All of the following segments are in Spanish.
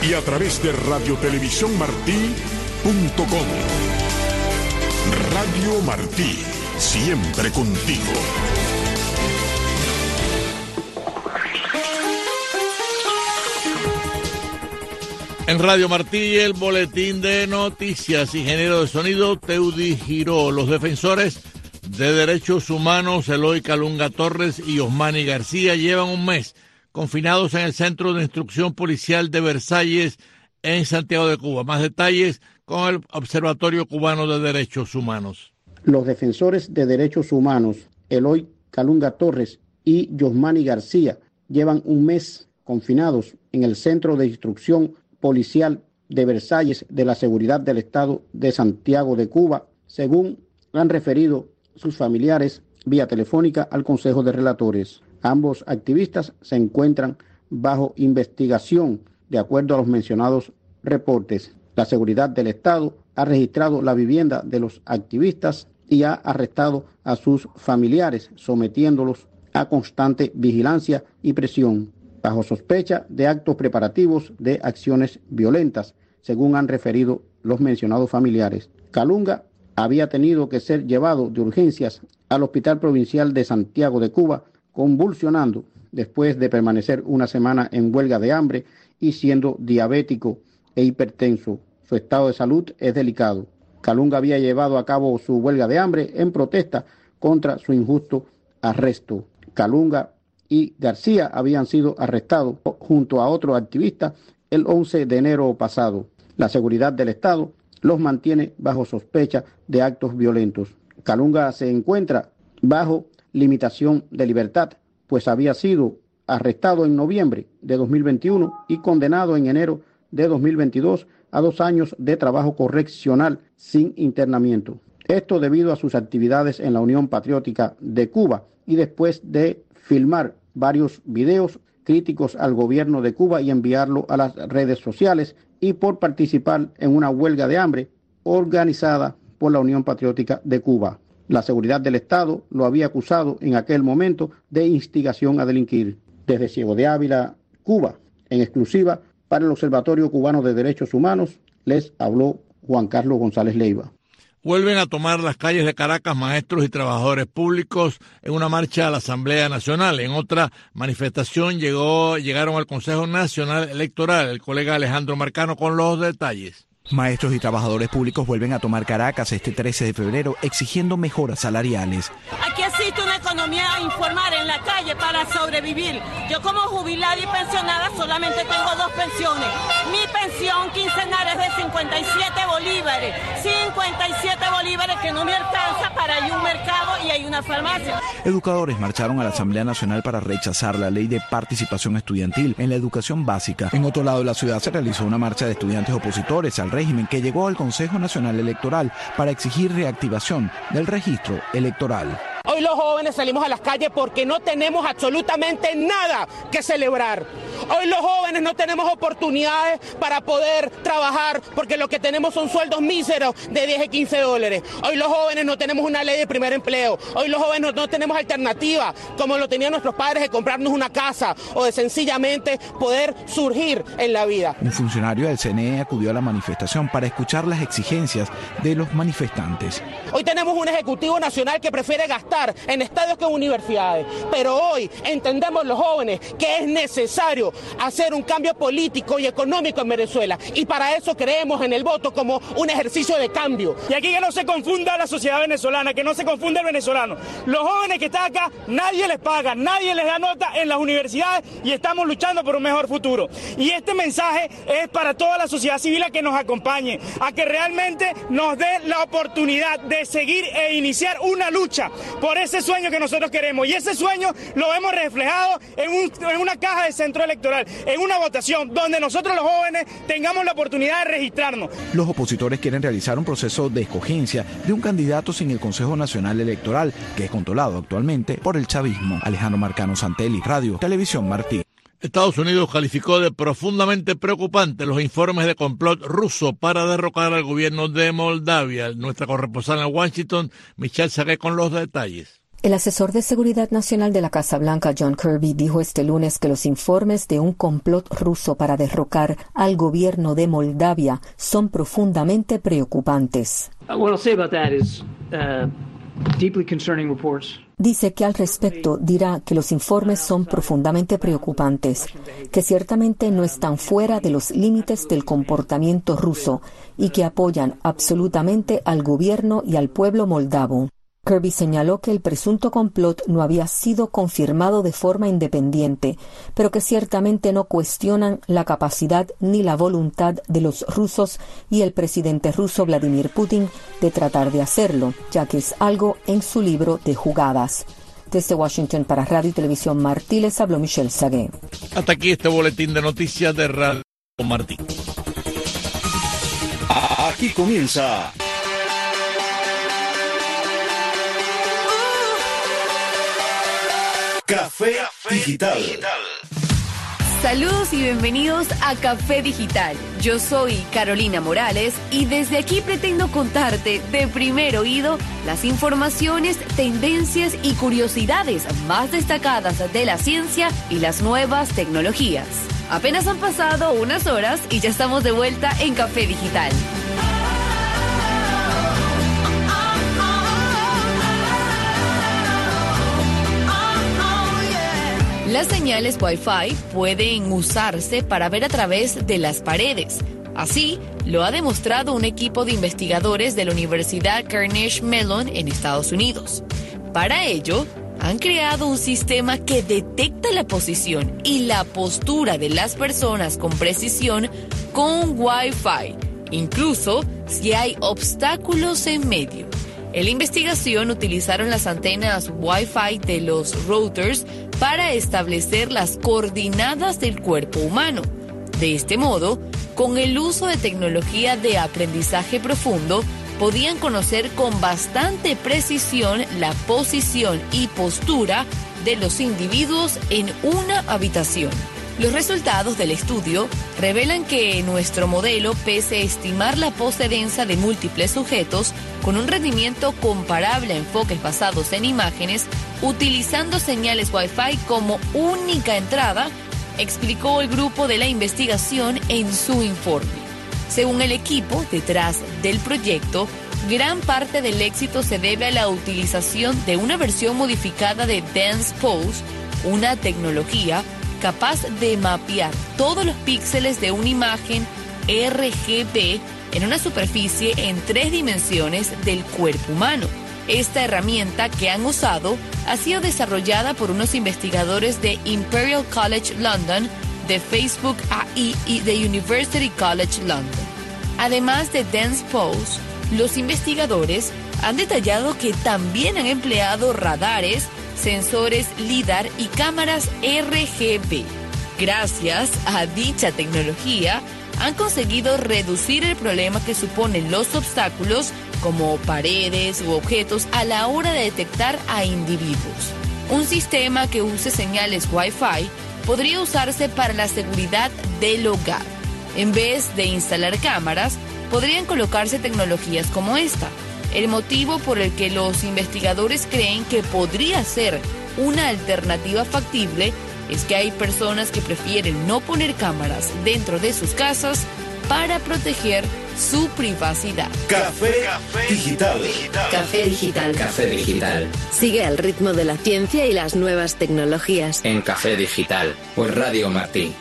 y a través de radiotelevisiónmartí.com. Radio Martí, siempre contigo. En Radio Martí, el boletín de noticias. Ingeniero de sonido, Teudi Giró. Los defensores de derechos humanos, Eloy Calunga Torres y Osmani García, llevan un mes confinados en el Centro de Instrucción Policial de Versalles, en Santiago de Cuba. Más detalles con el Observatorio Cubano de Derechos Humanos. Los defensores de derechos humanos, Eloy Calunga Torres y Osmani García, llevan un mes confinados en el Centro de Instrucción Policial de Versalles de la Seguridad del Estado de Santiago de Cuba, según han referido sus familiares vía telefónica al Consejo de Relatores. Ambos activistas se encuentran bajo investigación de acuerdo a los mencionados reportes. La Seguridad del Estado ha registrado la vivienda de los activistas y ha arrestado a sus familiares, sometiéndolos a constante vigilancia y presión, bajo sospecha de actos preparativos de acciones violentas, según han referido los mencionados familiares. Calunga había tenido que ser llevado de urgencias al Hospital Provincial de Santiago de Cuba, convulsionando después de permanecer una semana en huelga de hambre y siendo diabético e hipertenso. Su estado de salud es delicado. Calunga había llevado a cabo su huelga de hambre en protesta contra su injusto arresto. Calunga y García habían sido arrestados junto a otro activista el 11 de enero pasado. La Seguridad del Estado los mantiene bajo sospecha de actos violentos. Calunga se encuentra bajo limitación de libertad, pues había sido arrestado en noviembre de 2021 y condenado en enero de 2022 a 2 años de trabajo correccional sin internamiento. Esto debido a sus actividades en la Unión Patriótica de Cuba y después de filmar varios videos críticos al gobierno de Cuba y enviarlo a las redes sociales, y por participar en una huelga de hambre organizada por la Unión Patriótica de Cuba. La Seguridad del Estado lo había acusado en aquel momento de instigación a delinquir. Desde Ciego de Ávila, Cuba, en exclusiva para el Observatorio Cubano de Derechos Humanos, les habló Juan Carlos González Leiva. Vuelven a tomar las calles de Caracas maestros y trabajadores públicos en una marcha a la Asamblea Nacional. En otra manifestación llegaron al Consejo Nacional Electoral. El colega Alejandro Marcano con los detalles. Maestros y trabajadores públicos vuelven a tomar Caracas este 13 de febrero exigiendo mejoras salariales. Aquí existe una economía informal en la calle para sobrevivir. Yo como jubilada y pensionada solamente tengo 2 pensiones. Mi pensión quincenal es de 57 bolívares. 57 bolívares que no me alcanza para ir a un mercado y hay una farmacia. Educadores marcharon a la Asamblea Nacional para rechazar la ley de participación estudiantil en la educación básica. En otro lado de la ciudad se realizó una marcha de estudiantes opositores al régimen que llegó al Consejo Nacional Electoral para exigir reactivación del registro electoral. Hoy los jóvenes salimos a las calles porque no tenemos absolutamente nada que celebrar. Hoy los jóvenes no tenemos oportunidades para poder trabajar porque lo que tenemos son sueldos míseros de 10 y 15 dólares. Hoy los jóvenes no tenemos una ley de primer empleo. Hoy los jóvenes no tenemos alternativa como lo tenían nuestros padres de comprarnos una casa o de sencillamente poder surgir en la vida. Un funcionario del CNE acudió a la manifestación para escuchar las exigencias de los manifestantes. Hoy tenemos un Ejecutivo Nacional que prefiere gastar en estadios que en universidades, pero hoy entendemos los jóvenes que es necesario hacer un cambio político y económico en Venezuela, y para eso creemos en el voto como un ejercicio de cambio. Y aquí que no se confunda la sociedad venezolana, que no se confunda el venezolano. Los jóvenes que están acá, nadie les paga, nadie les da nota en las universidades y estamos luchando por un mejor futuro. Y este mensaje es para toda la sociedad civil a que nos acompañe, a que realmente nos dé la oportunidad de seguir e iniciar una lucha por ese sueño que nosotros queremos, y ese sueño lo hemos reflejado en una caja de centro electoral, en una votación donde nosotros los jóvenes tengamos la oportunidad de registrarnos. Los opositores quieren realizar un proceso de escogencia de un candidato sin el Consejo Nacional Electoral, que es controlado actualmente por el chavismo. Alejandro Marcano, Santelli, Radio Televisión Martí. Estados Unidos calificó de profundamente preocupante los informes de complot ruso para derrocar al gobierno de Moldavia. Nuestra corresponsal en Washington, Michelle Sagué, con los detalles. El asesor de Seguridad Nacional de la Casa Blanca, John Kirby, dijo este lunes que los informes de un complot ruso para derrocar al gobierno de Moldavia son profundamente preocupantes. Dice que al respecto dirá que los informes son profundamente preocupantes, que ciertamente no están fuera de los límites del comportamiento ruso y que apoyan absolutamente al gobierno y al pueblo moldavo. Kirby señaló que el presunto complot no había sido confirmado de forma independiente, pero que ciertamente no cuestionan la capacidad ni la voluntad de los rusos y el presidente ruso Vladimir Putin de tratar de hacerlo, ya que es algo en su libro de jugadas. Desde Washington para Radio y Televisión Martí les habló Michelle Sagué. Hasta aquí este boletín de noticias de Radio Martí. Aquí comienza Café Digital. Saludos y bienvenidos a Café Digital. Yo soy Carolina Morales y desde aquí pretendo contarte de primer oído las informaciones, tendencias y curiosidades más destacadas de la ciencia y las nuevas tecnologías. Apenas han pasado unas horas y ya estamos de vuelta en Café Digital. Las señales Wi-Fi pueden usarse para ver a través de las paredes. Así, lo ha demostrado un equipo de investigadores de la Universidad Carnegie Mellon en Estados Unidos. Para ello, han creado un sistema que detecta la posición y la postura de las personas con precisión con Wi-Fi, incluso si hay obstáculos en medio. En la investigación utilizaron las antenas Wi-Fi de los routers para establecer las coordenadas del cuerpo humano. De este modo, con el uso de tecnología de aprendizaje profundo, podían conocer con bastante precisión la posición y postura de los individuos en una habitación. Los resultados del estudio revelan que nuestro modelo, pese a estimar la pose densa de múltiples sujetos, con un rendimiento comparable a enfoques basados en imágenes, utilizando señales Wi-Fi como única entrada, explicó el grupo de la investigación en su informe. Según el equipo detrás del proyecto, gran parte del éxito se debe a la utilización de una versión modificada de Dense Pose, una tecnología capaz de mapear todos los píxeles de una imagen RGB en una superficie en 3 dimensiones del cuerpo humano. Esta herramienta que han usado ha sido desarrollada por unos investigadores de Imperial College London, de Facebook AI y de University College London. Además de Dense Pose, los investigadores han detallado que también han empleado radares, sensores LIDAR y cámaras RGB. Gracias a dicha tecnología, han conseguido reducir el problema que suponen los obstáculos, como paredes u objetos, a la hora de detectar a individuos. Un sistema que use señales Wi-Fi podría usarse para la seguridad del hogar. En vez de instalar cámaras, podrían colocarse tecnologías como esta. El motivo por el que los investigadores creen que podría ser una alternativa factible es que hay personas que prefieren no poner cámaras dentro de sus casas para proteger su privacidad. Café Digital. Café Digital. Café Digital. Sigue al ritmo de la ciencia y las nuevas tecnologías. En Café Digital, por Radio Martí.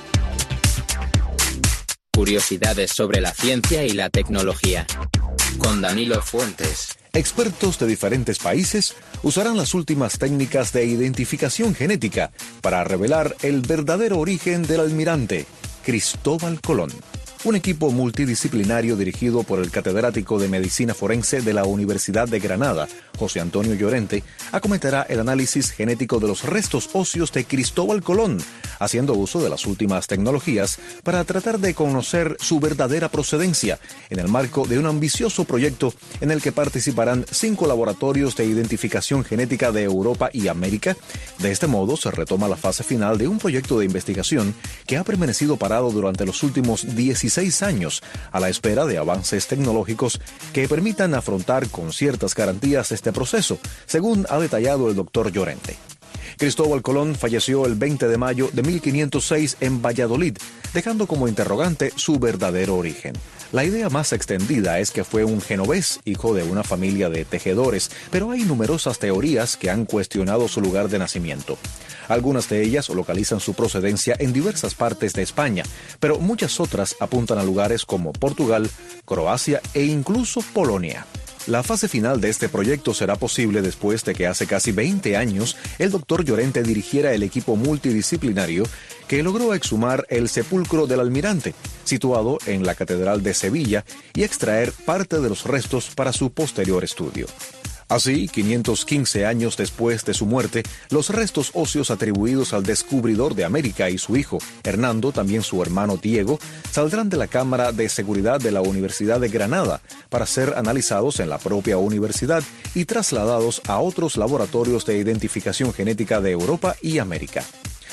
Curiosidades sobre la ciencia y la tecnología. Con Danilo Fuentes. Expertos de diferentes países usarán las últimas técnicas de identificación genética para revelar el verdadero origen del almirante Cristóbal Colón. Un equipo multidisciplinario dirigido por el catedrático de Medicina Forense de la Universidad de Granada, José Antonio Llorente, acometerá el análisis genético de los restos óseos de Cristóbal Colón, haciendo uso de las últimas tecnologías para tratar de conocer su verdadera procedencia en el marco de un ambicioso proyecto en el que participarán 5 laboratorios de identificación genética de Europa y América. De este modo se retoma la fase final de un proyecto de investigación que ha permanecido parado durante los últimos 16 años a la espera de avances tecnológicos que permitan afrontar con ciertas garantías este proceso, según ha detallado el doctor Llorente. Cristóbal Colón falleció el 20 de mayo de 1506 en Valladolid, dejando como interrogante su verdadero origen. La idea más extendida es que fue un genovés, hijo de una familia de tejedores, pero hay numerosas teorías que han cuestionado su lugar de nacimiento. Algunas de ellas localizan su procedencia en diversas partes de España, pero muchas otras apuntan a lugares como Portugal, Croacia e incluso Polonia. La fase final de este proyecto será posible después de que hace casi 20 años el doctor Llorente dirigiera el equipo multidisciplinario que logró exhumar el sepulcro del almirante, situado en la Catedral de Sevilla, y extraer parte de los restos para su posterior estudio. Así, 515 años después de su muerte, los restos óseos atribuidos al descubridor de América y su hijo, Hernando, también su hermano Diego, saldrán de la Cámara de Seguridad de la Universidad de Granada para ser analizados en la propia universidad y trasladados a otros laboratorios de identificación genética de Europa y América.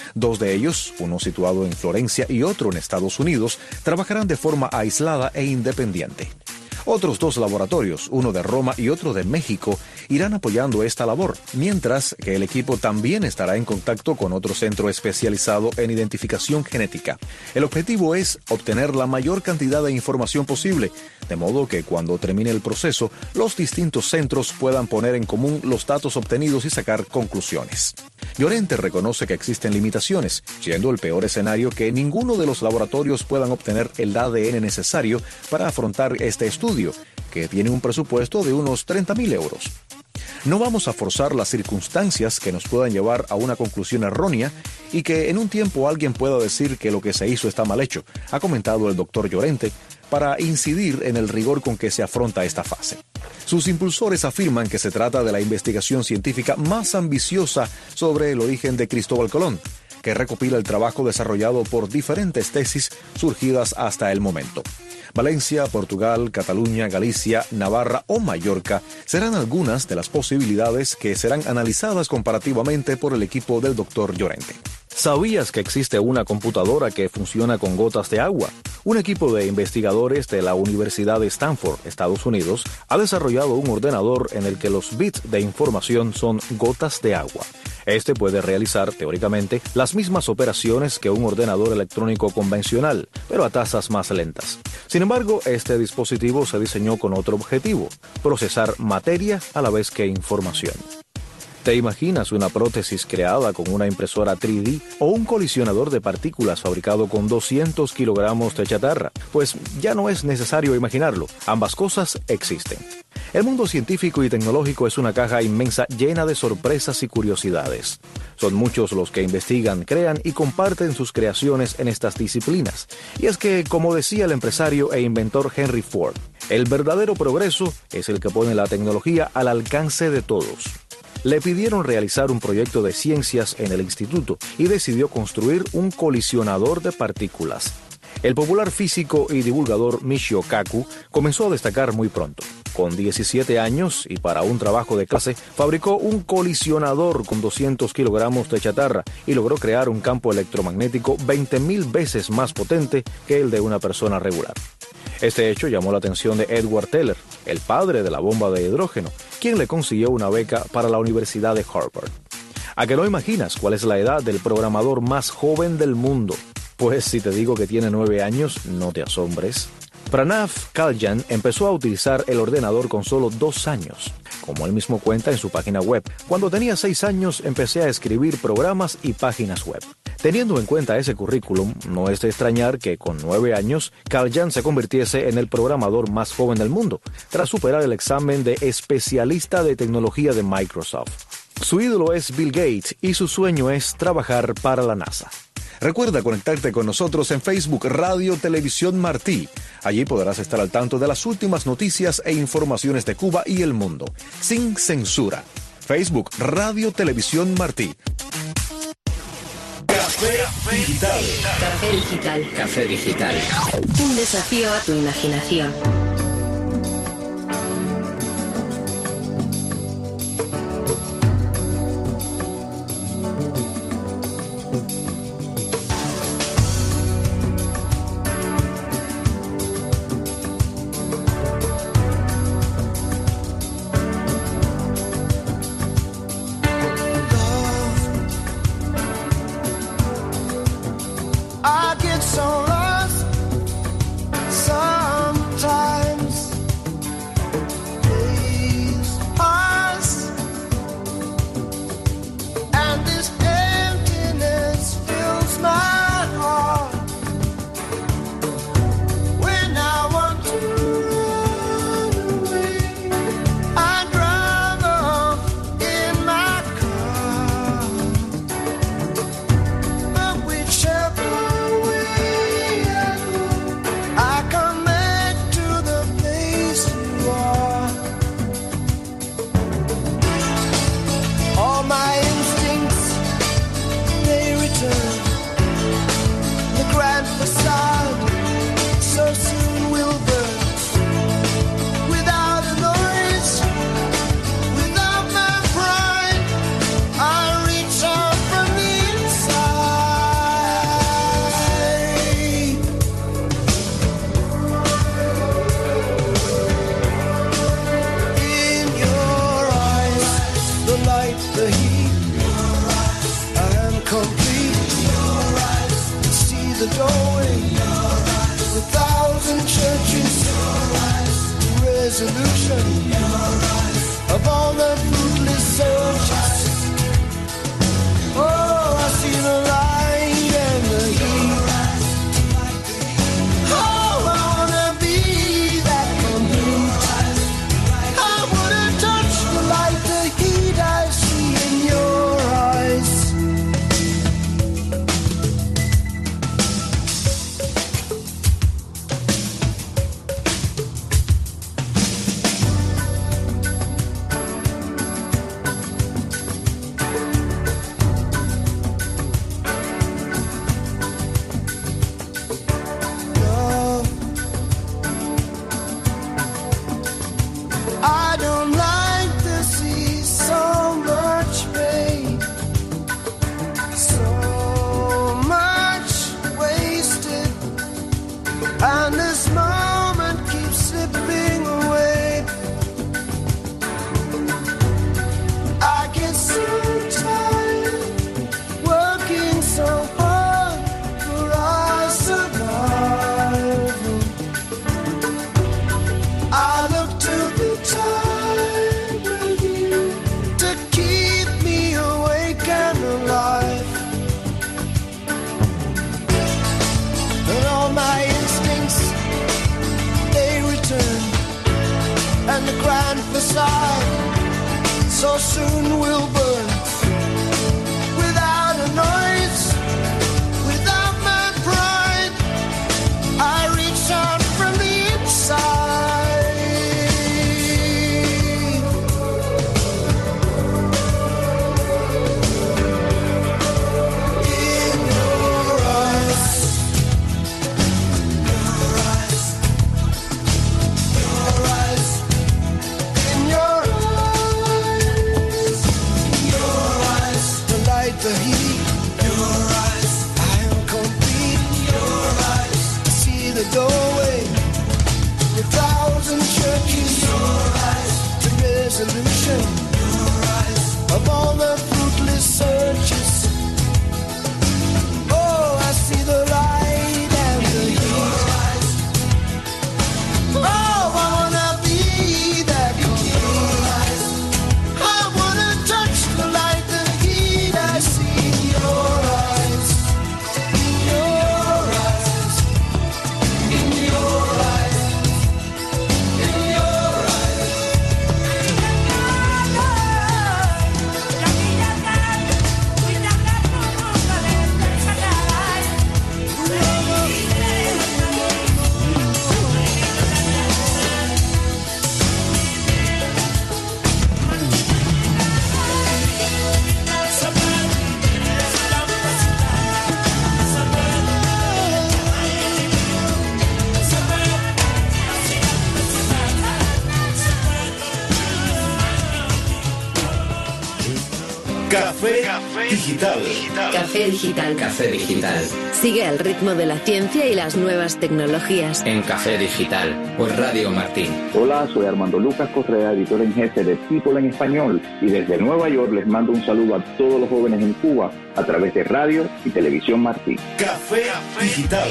2 de ellos, uno situado en Florencia y otro en Estados Unidos, trabajarán de forma aislada e independiente. Otros 2 laboratorios, uno de Roma y otro de México, irán apoyando esta labor, mientras que el equipo también estará en contacto con otro centro especializado en identificación genética. El objetivo es obtener la mayor cantidad de información posible, de modo que cuando termine el proceso, los distintos centros puedan poner en común los datos obtenidos y sacar conclusiones. Llorente reconoce que existen limitaciones, siendo el peor escenario que ninguno de los laboratorios puedan obtener el ADN necesario para afrontar este estudio, que tiene un presupuesto de unos 30.000 euros. No vamos a forzar las circunstancias que nos puedan llevar a una conclusión errónea y que en un tiempo alguien pueda decir que lo que se hizo está mal hecho, ha comentado el doctor Llorente, para incidir en el rigor con que se afronta esta fase. Sus impulsores afirman que se trata de la investigación científica más ambiciosa sobre el origen de Cristóbal Colón, que recopila el trabajo desarrollado por diferentes tesis surgidas hasta el momento. Valencia, Portugal, Cataluña, Galicia, Navarra o Mallorca serán algunas de las posibilidades que serán analizadas comparativamente por el equipo del doctor Llorente. ¿Sabías que existe una computadora que funciona con gotas de agua? Un equipo de investigadores de la Universidad de Stanford, Estados Unidos, ha desarrollado un ordenador en el que los bits de información son gotas de agua. Este puede realizar, teóricamente, las mismas operaciones que un ordenador electrónico convencional, pero a tasas más lentas. Sin embargo, este dispositivo se diseñó con otro objetivo: procesar materia a la vez que información. ¿Te imaginas una prótesis creada con una impresora 3D o un colisionador de partículas fabricado con 200 kilogramos de chatarra? Pues ya no es necesario imaginarlo, ambas cosas existen. El mundo científico y tecnológico es una caja inmensa llena de sorpresas y curiosidades. Son muchos los que investigan, crean y comparten sus creaciones en estas disciplinas. Y es que, como decía el empresario e inventor Henry Ford, el verdadero progreso es el que pone la tecnología al alcance de todos. Le pidieron realizar un proyecto de ciencias en el instituto y decidió construir un colisionador de partículas. El popular físico y divulgador Michio Kaku comenzó a destacar muy pronto. Con 17 años y para un trabajo de clase, fabricó un colisionador con 200 kilogramos de chatarra y logró crear un campo electromagnético 20.000 veces más potente que el de una persona regular. Este hecho llamó la atención de Edward Teller, el padre de la bomba de hidrógeno, quien le consiguió una beca para la Universidad de Harvard. ¿A que no imaginas cuál es la edad del programador más joven del mundo? Pues si te digo que tiene 9 años, no te asombres. Pranav Kalyan empezó a utilizar el ordenador con solo 2 años. Como él mismo cuenta en su página web, cuando tenía 6 años empecé a escribir programas y páginas web. Teniendo en cuenta ese currículum, no es de extrañar que con 9 años, Kalyan se convirtiese en el programador más joven del mundo, tras superar el examen de especialista de tecnología de Microsoft. Su ídolo es Bill Gates y su sueño es trabajar para la NASA. Recuerda conectarte con nosotros en Facebook Radio Televisión Martí. Allí podrás estar al tanto de las últimas noticias e informaciones de Cuba y el mundo, sin censura. Facebook Radio Televisión Martí. Café Digital. Café Digital. Café Digital. Un desafío a tu imaginación. I get so lost sometimes. Days pass and this emptiness fills my heart. When I want to run away, I drive off in my car. But whichever I come back to the place you are. All my instincts, they return. The grand facade so soon will burn. Without a noise, without my pride, I reach out from the inside. In your eyes, the light, the heat, I am complete. See the doorway, the thousand churches, resolution of all the fruitless searches. Oh, I see the light and the heat. Oh, I wanna be that complete. I wanna touch the light, the heat I see in your eyes. Love, I don't like to see so much pain, so much wasted, and this moment keeps slipping away. I get so tired working so hard for our survival. I look to the time with you to keep me awake and alive. And all my instincts, they return. And the grand facade so soon will burn. Without a noise, without my pride, I reach out from the inside. In your eyes, in your eyes, the light, the heat, your eyes, I am complete. Your eyes, I see the doorway, the thousand churches, your eyes, the resolution, your eyes, of all the fruitless searches. Oh, I see the light and the heat. Oh, I wanna be that complete. I wanna touch the light, the heat I see in your eyes. In your eyes. In your eyes. In your eyes. Café Digital. Café Digital. Café Digital. Sigue al ritmo de la ciencia y las nuevas tecnologías. En Café Digital, por Radio Martín. Hola, soy Armando Lucas Correa, editor en jefe de People en Español, y desde Nueva York les mando un saludo a todos los jóvenes en Cuba a través de Radio y Televisión Martín. Café Digital.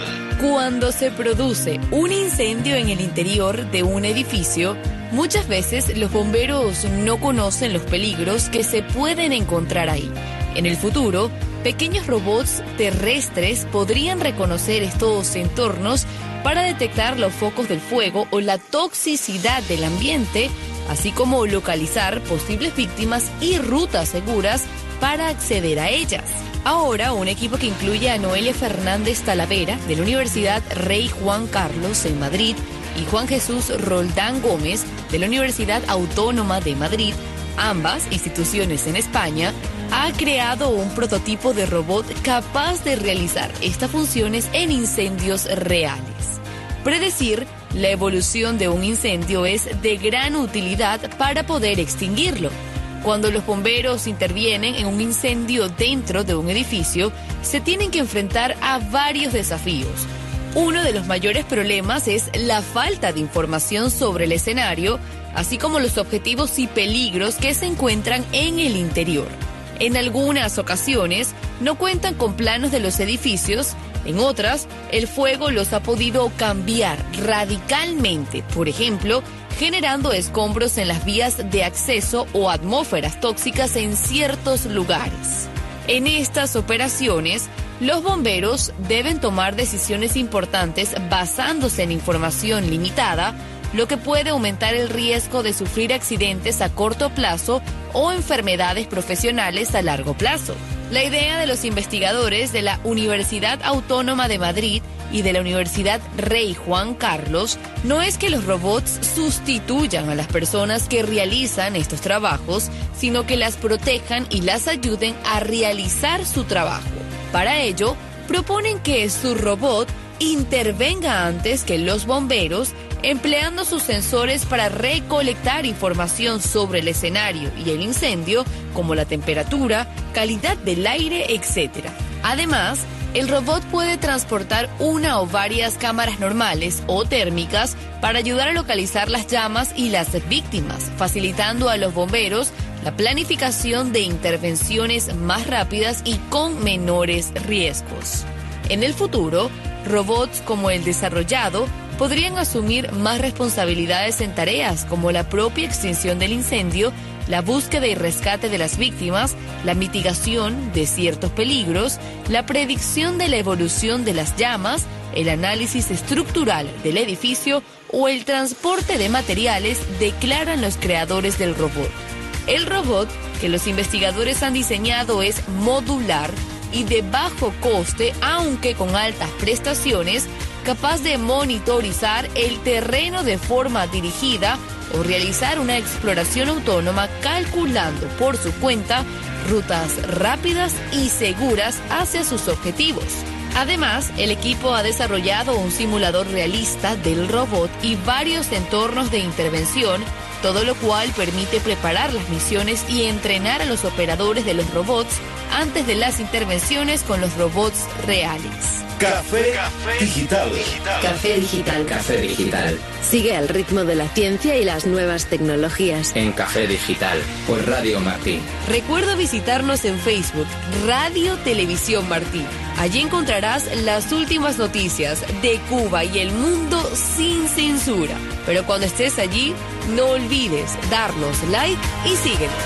Cuando se produce un incendio en el interior de un edificio, muchas veces los bomberos no conocen los peligros que se pueden encontrar ahí. En el futuro, pequeños robots terrestres podrían reconocer estos entornos para detectar los focos del fuego o la toxicidad del ambiente, así como localizar posibles víctimas y rutas seguras para acceder a ellas. Ahora, un equipo que incluye a Noelia Fernández Talavera, de la Universidad Rey Juan Carlos en Madrid, y Juan Jesús Roldán Gómez, de la Universidad Autónoma de Madrid, ambas instituciones en España, ha creado un prototipo de robot capaz de realizar estas funciones en incendios reales. Predecir la evolución de un incendio es de gran utilidad para poder extinguirlo. Cuando los bomberos intervienen en un incendio dentro de un edificio, se tienen que enfrentar a varios desafíos. Uno de los mayores problemas es la falta de información sobre el escenario, así como los objetivos y peligros que se encuentran en el interior. En algunas ocasiones, no cuentan con planos de los edificios. En otras, el fuego los ha podido cambiar radicalmente, por ejemplo, generando escombros en las vías de acceso o atmósferas tóxicas en ciertos lugares. En estas operaciones, los bomberos deben tomar decisiones importantes basándose en información limitada, lo que puede aumentar el riesgo de sufrir accidentes a corto plazo o enfermedades profesionales a largo plazo. La idea de los investigadores de la Universidad Autónoma de Madrid y de la Universidad Rey Juan Carlos no es que los robots sustituyan a las personas que realizan estos trabajos, sino que las protejan y las ayuden a realizar su trabajo. Para ello, proponen que su robot intervenga antes que los bomberos, empleando sus sensores para recolectar información sobre el escenario y el incendio, como la temperatura, calidad del aire, etc. Además, el robot puede transportar una o varias cámaras normales o térmicas para ayudar a localizar las llamas y las víctimas, facilitando a los bomberos la planificación de intervenciones más rápidas y con menores riesgos. En el futuro, robots como el desarrollado podrían asumir más responsabilidades en tareas como la propia extinción del incendio, la búsqueda y rescate de las víctimas, la mitigación de ciertos peligros, la predicción de la evolución de las llamas, el análisis estructural del edificio o el transporte de materiales, declaran los creadores del robot. El robot que los investigadores han diseñado es modular y de bajo coste, aunque con altas prestaciones, capaz de monitorizar el terreno de forma dirigida o realizar una exploración autónoma calculando por su cuenta rutas rápidas y seguras hacia sus objetivos. Además, el equipo ha desarrollado un simulador realista del robot y varios entornos de intervención, todo lo cual permite preparar las misiones y entrenar a los operadores de los robots antes de las intervenciones con los robots reales. Café Digital. Café Digital. Café Digital. Sigue al ritmo de la ciencia y las nuevas tecnologías. En Café Digital, por Radio Martín. Recuerda visitarnos en Facebook, Radio Televisión Martín. Allí encontrarás las últimas noticias de Cuba y el mundo sin censura. Pero cuando estés allí, no olvides darnos like y síguenos.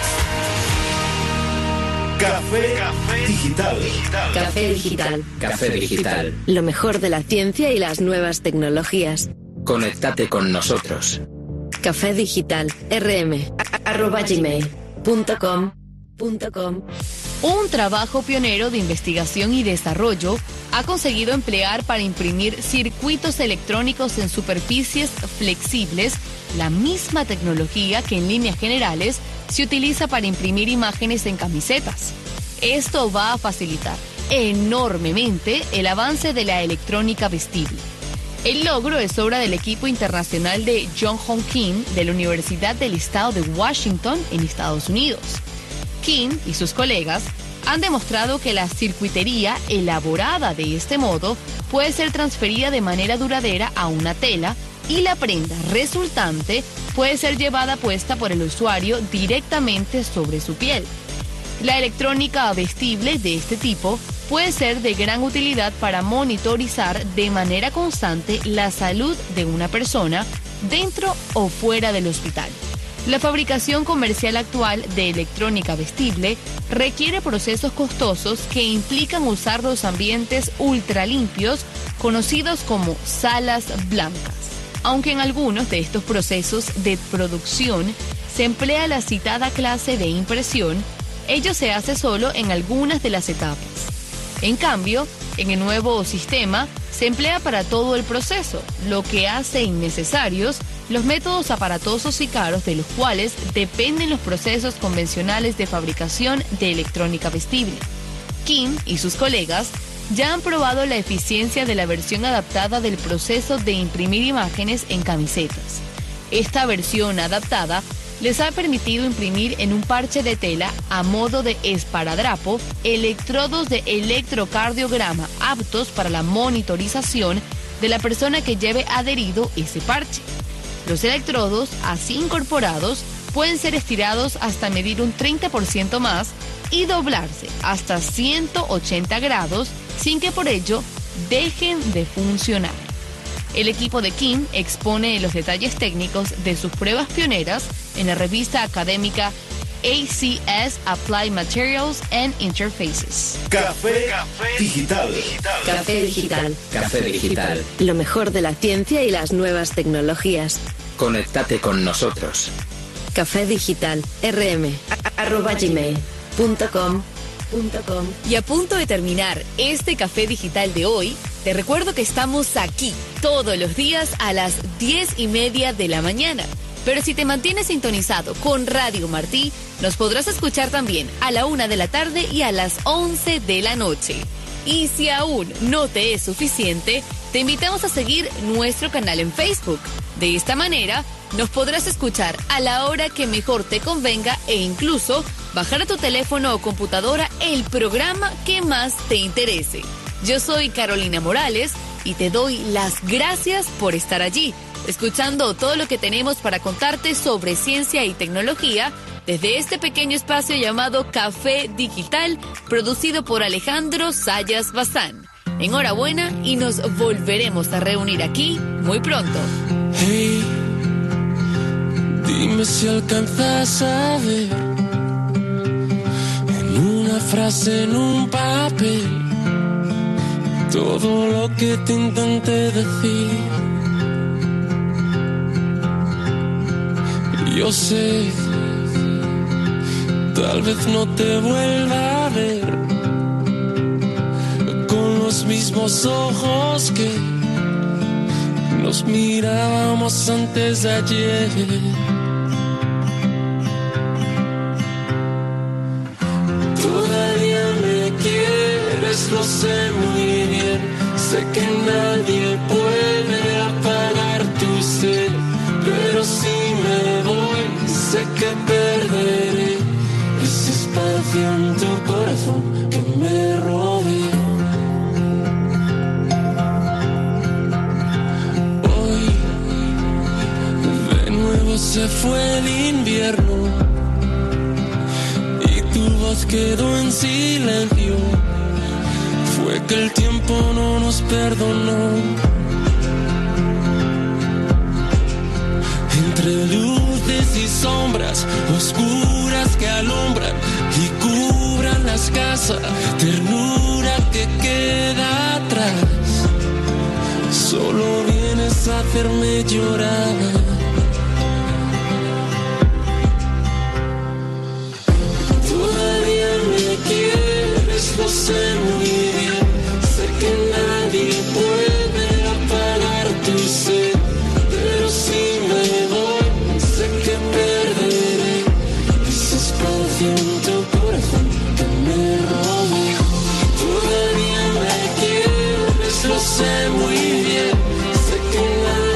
Café Digital. Café Digital. Café Digital. Lo mejor de la ciencia y las nuevas tecnologías. Conéctate con nosotros. Café Digital, rm@gmail.com. Un trabajo pionero de investigación y desarrollo ha conseguido emplear para imprimir circuitos electrónicos en superficies flexibles la misma tecnología que en líneas generales se utiliza para imprimir imágenes en camisetas. Esto va a facilitar enormemente el avance de la electrónica vestible. El logro es obra del equipo internacional de Johns Hopkins de la Universidad del Estado de Washington en Estados Unidos. Kim y sus colegas han demostrado que la circuitería elaborada de este modo puede ser transferida de manera duradera a una tela y la prenda resultante puede ser llevada puesta por el usuario directamente sobre su piel. La electrónica vestible de este tipo puede ser de gran utilidad para monitorizar de manera constante la salud de una persona dentro o fuera del hospital. La fabricación comercial actual de electrónica vestible requiere procesos costosos que implican usar los ambientes ultralimpios conocidos como salas blancas. Aunque en algunos de estos procesos de producción se emplea la citada clase de impresión, ello se hace solo en algunas de las etapas. En cambio, en el nuevo sistema se emplea para todo el proceso, lo que hace innecesarios los métodos aparatosos y caros de los cuales dependen los procesos convencionales de fabricación de electrónica vestible. Kim y sus colegas ya han probado la eficiencia de la versión adaptada del proceso de imprimir imágenes en camisetas. Esta versión adaptada les ha permitido imprimir en un parche de tela a modo de esparadrapo electrodos de electrocardiograma aptos para la monitorización de la persona que lleve adherido ese parche. Los electrodos, así incorporados, pueden ser estirados hasta medir un 30% más y doblarse hasta 180 grados sin que por ello dejen de funcionar. El equipo de Kim expone los detalles técnicos de sus pruebas pioneras en la revista académica ACS Applied Materials and Interfaces. Café Digital. Café Digital. Café Digital. Lo mejor de la ciencia y las nuevas tecnologías. Conéctate con nosotros. Café Digital, rm@gmail.com. Y a punto de terminar este Café Digital de hoy, te recuerdo que estamos aquí todos los días a las 10:30 de la mañana. Pero si te mantienes sintonizado con Radio Martí, nos podrás escuchar también a la 1 de la tarde y a las 11 de la noche. Y si aún no te es suficiente, te invitamos a seguir nuestro canal en Facebook. De esta manera, nos podrás escuchar a la hora que mejor te convenga e incluso bajar a tu teléfono o computadora el programa que más te interese. Yo soy Carolina Morales y te doy las gracias por estar allí, escuchando todo lo que tenemos para contarte sobre ciencia y tecnología desde este pequeño espacio llamado Café Digital, producido por Alejandro Sayas Bazán. Enhorabuena y nos volveremos a reunir aquí muy pronto. Hey, dime si alcanzas a ver en una frase, en un papel, todo lo que te intenté decir. Yo sé, tal vez no te vuelva a ver con los mismos ojos que nos mirábamos antes de ayer. Todavía me quieres, lo sé muy bien. Sé que nadie puede apagar tu sed, pero si me voy, sé que perderé ese espacio en tu corazón que me rodea. Hoy de nuevo se fue el invierno y tu voz quedó en silencio. Fue que el tiempo no nos perdonó. Entre luces y sombras oscuras que alumbran y cubran la escasa ternura que queda atrás, solo vienes a hacerme llorar.